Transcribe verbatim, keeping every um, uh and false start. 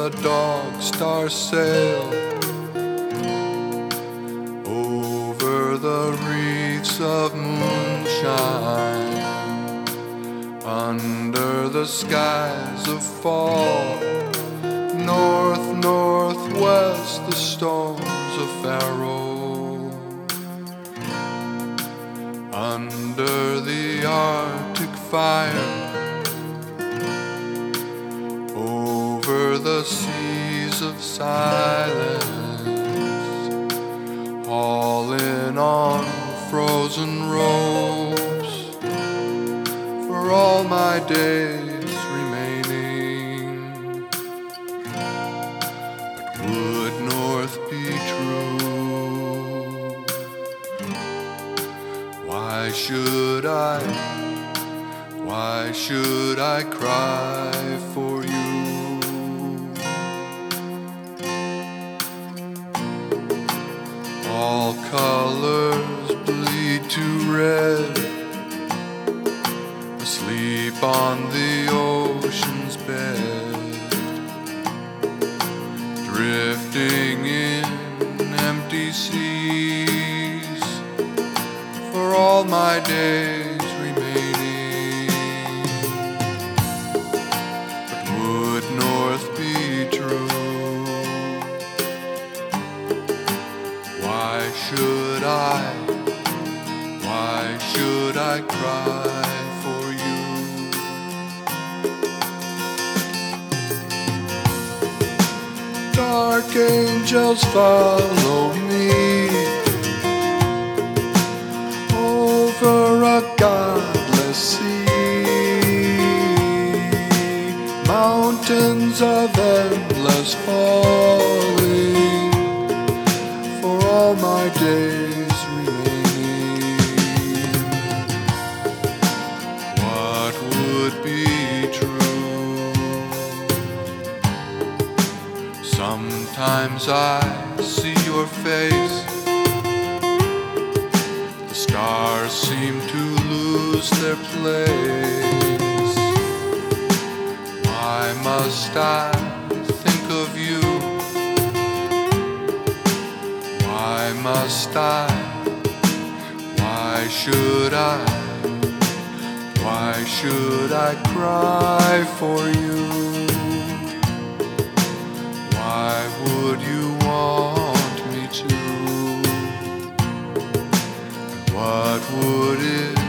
the dog stars sail over the wreaths of moonshine, under the skies of fall, north, northwest, the storms of Pharaoh, under the Arctic fire, over the seas of silence, hauling on frozen ropes for all my days remaining. But would north be true? Why should I, why should I cry for you? All colors bleed to red, asleep on the ocean's bed, drifting in empty seas for all my days remaining. But would north be true? Why should I, why should I cry for you? Dark angels follow me over a godless sea, mountains of endless falling for all my days remaining. What would be true? Sometimes I see your face, the stars seem to lose their place. Why must I think of you? Why must I, why should I, why should I cry for you? Why would you want me to? What would it